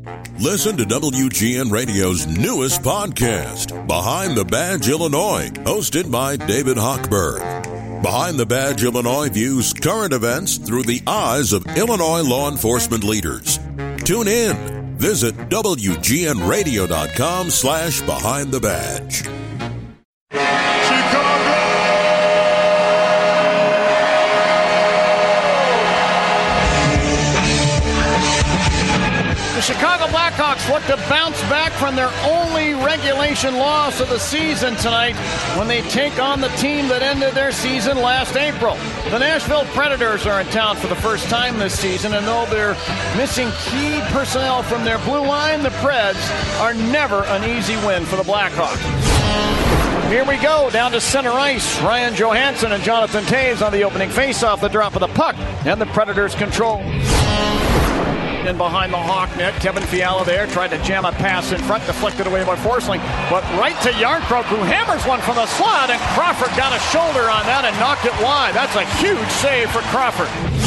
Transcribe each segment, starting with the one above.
Listen to WGN Radio's newest podcast, Behind the Badge Illinois, hosted by David Hochberg. Behind the Badge Illinois views current events through the eyes of Illinois law enforcement leaders. Tune in. Visit WGNRadio.com/Behind the Badge. The Chicago Blackhawks look to bounce back from their only regulation loss of the season tonight when they take on the team that ended their season last April. The Nashville Predators are in town for the first time this season, and though they're missing key personnel from their blue line, the Preds are never an easy win for the Blackhawks. Here we go, down to center ice. Ryan Johansson and Jonathan Toews on the opening faceoff, the drop of the puck, and the Predators control. In behind the Hawk net, Kevin Fiala there, tried to jam a pass in front, deflected away by Forsling, but right to Jarnkrok, who hammers one from the slot, and Crawford got a shoulder on that and knocked it wide. That's a huge save for Crawford.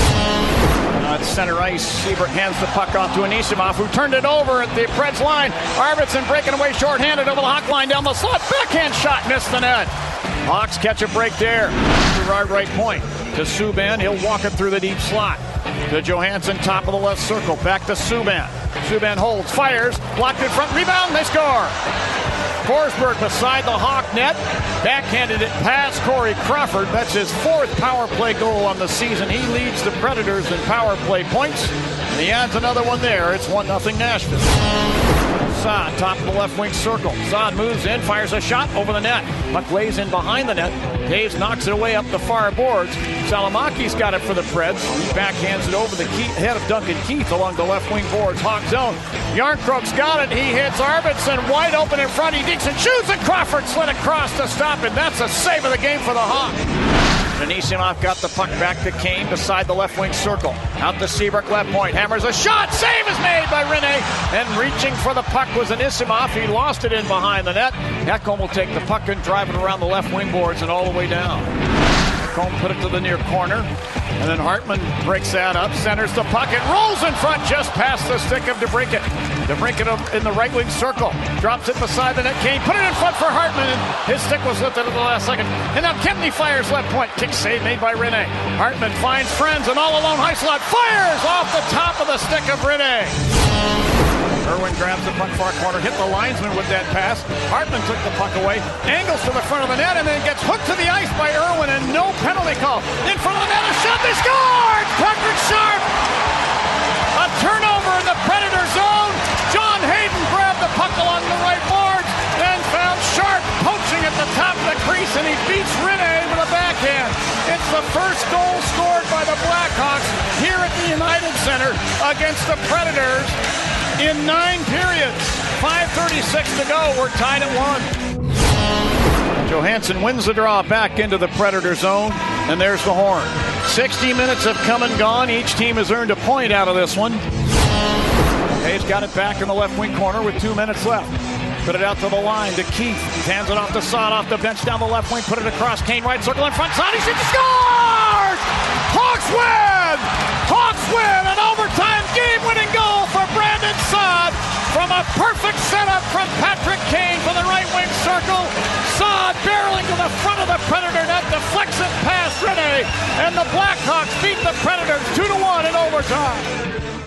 At center ice, Seabrook hands the puck off to Anisimov, who turned it over at the Preds line. Arvidsson breaking away shorthanded over the Hawk line down the slot. Backhand shot, missed the net. Hawks catch a break there. Gerard right point to Subban. He'll walk it through the deep slot. To Johansson, top of the left circle. Back to Subban. Subban holds, fires, blocked in front, rebound, they score. Forsberg beside the Hawk net. Backhanded it past Corey Crawford. That's his fourth power play goal on the season. He leads the Predators in power play points. And he adds another one there. It's 1-0 Nashville. Saad, top of the left wing circle. Saad moves in, fires a shot over the net. Puck lays in behind the net. Toews knocks it away up the far boards. Salamaki's got it for the Preds. He backhands it over the head of Duncan Keith along the left wing boards. Hawk zone. Jarnkrok's got it. He hits Arvidsson wide open in front. He digs and shoots, and Crawford slid across to stop it. That's a save of the game for the Hawks. Anisimov got the puck back to Kane beside the left wing circle. Out to Seabrook, left point. Hammers a shot. Save is made by Rinne. And reaching for the puck was Anisimov. He lost it in behind the net. Ekholm will take the puck and drive it around the left wing boards and all the way down. Ekholm put it to the near corner. And then Hartman breaks that up, centers the puck, and rolls in front just past the stick of DeBrincat. DeBrincat in the right wing circle. Drops it beside the net. Kane put it in front for Hartman, and his stick was lifted at the last second. And now Kempny fires left point. Kick save made by Rinne. Hartman finds friends, and all alone Heiselot fires off the top of the stick of Rinne. Irwin grabs the puck far corner, hit the linesman with that pass. Hartman took the puck away, angles to the front of the net, and then gets hooked to the ice by Irwin, and no penalty call. In front of the net, a shot, they scored! Patrick Sharp! A turnover in the Predator zone. John Hayden grabbed the puck along the right boards, then found Sharp poaching at the top of the crease, and he beats Rinne with a backhand. It's the first goal scored by the Blackhawks here at the United Center against the Predators. In 9 periods, 5:36 to go, we're tied at 1. Johansson wins the draw back into the Predator zone, and there's the horn. 60 minutes have come and gone. Each team has earned a point out of this one. Hayes got it back in the left wing corner with 2 minutes left. Put it out to the line to Keith. He hands it off to Saad off the bench down the left wing. Put it across Kane, right circle in front. Saad, he shoots, scores! Hawks win! Hawks win! An overtime game-winning goal for Brandon Saad from a perfect setup from Patrick Kane from the right wing circle. Saad barreling to the front of the Predator net, deflects it past Rinne, and the Blackhawks beat the Predators 2-1 in overtime.